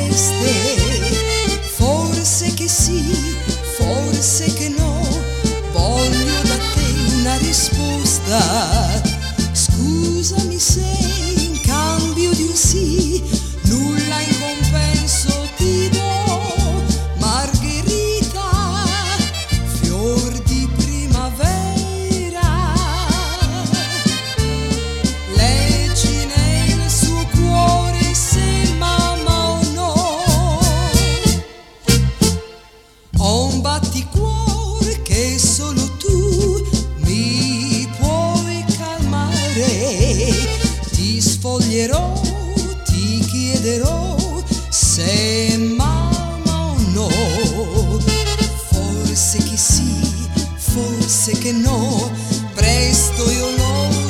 vorreste, forse che sì, forse che no, voglio da te una risposta. Scusami se in cambio di un sì nulla in compenso ti do. Margherita, fior di primavera, leggi nel suo cuore se m'ama o no. Ho un batticuore che solo tu mi puoi calmare. Ti sfoglierò, ti chiederò se m'ama o no. Forse che sì, forse che no, presto io lo